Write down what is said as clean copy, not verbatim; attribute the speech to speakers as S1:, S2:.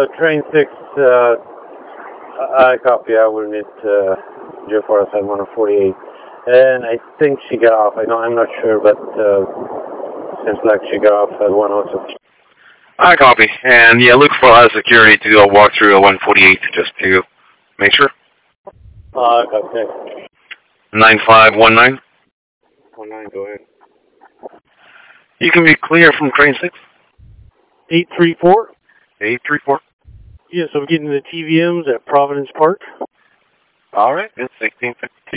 S1: train 6, I copy. I will meet J4 at 148. And I think she got off. I'm not sure, but seems like she got off at 102.
S2: I copy. And yeah, look for security to do a walkthrough at 148 just to make sure.
S1: Copy.
S2: 9519.
S1: 19, go ahead.
S2: You can be clear from train 6.
S3: 834?
S2: 834.
S3: Yes, I'm getting the TVMs at Providence Park.
S2: All right, it's 1650.